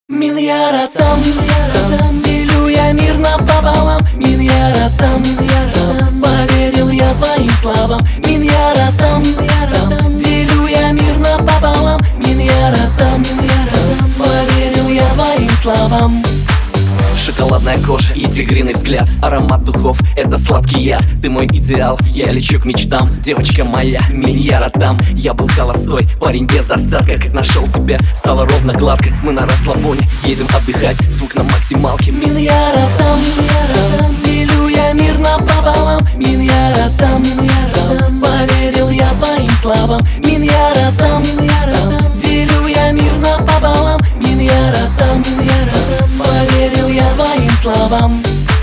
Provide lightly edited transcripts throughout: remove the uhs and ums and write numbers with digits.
Миньяратам, делю я мир напополам. Миньяратам, поверил я твоим словам. Миньяратам, делю я мир напополам. Миньяратам, поверил я твоим словам. Шоколадная кожа и тигриный взгляд, аромат духов — это сладкий яд. Ты мой идеал, я лечу к мечтам. Девочка моя, Миньяратам. Я был холостой, парень без достатка. Как нашел тебя, стало ровно гладко. Мы на расслабоне, едем отдыхать, звук на максималке. Миньяратам, делю я мир напополам. Миньяратам, поверил я твоим словам. Миньяратам, делю я мир напополам. Миньяратам, поверил я твоим словам.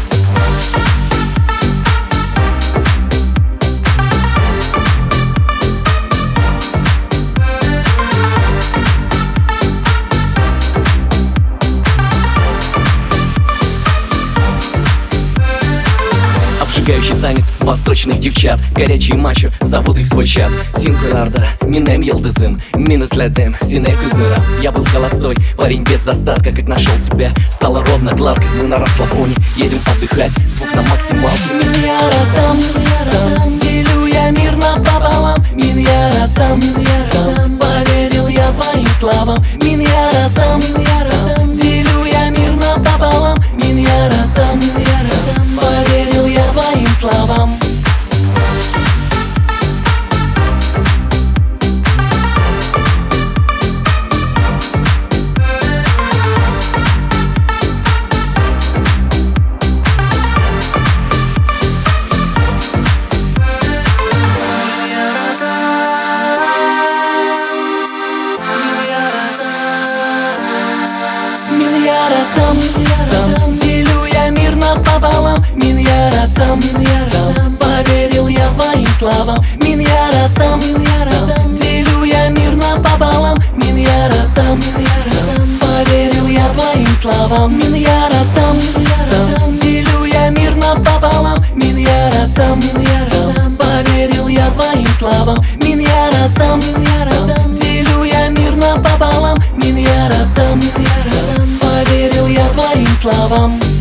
Обжигающий танец восточных девчат, горячие мачо, зовут их свой чат. Синкулярда, минем елдызым, минус ледем, сине кузнырам. Я был холостой, парень без достатка. Как нашел тебя, стало ровно гладко. Мы на расслабоне, едем отдыхать, звук на максималке. Миньяратам, делю я мир напополам. Миньяратам, поверил я твоим словам. Миньяратам, делю я мир напополам. Миньяратам, поверил я твоим словам. Миньяратам, делю я мир напополам. Миньяратам, поверил я твоим словам. Миньяратам, делю я мир напополам. Миньяратам, поверил я твоим словам. Миньяратам, делю я мир напополам. Миньяратам, поверил я твоим словам. Миньяратам, делю я мир напополам. Миньяратам, поверил я твоим словам.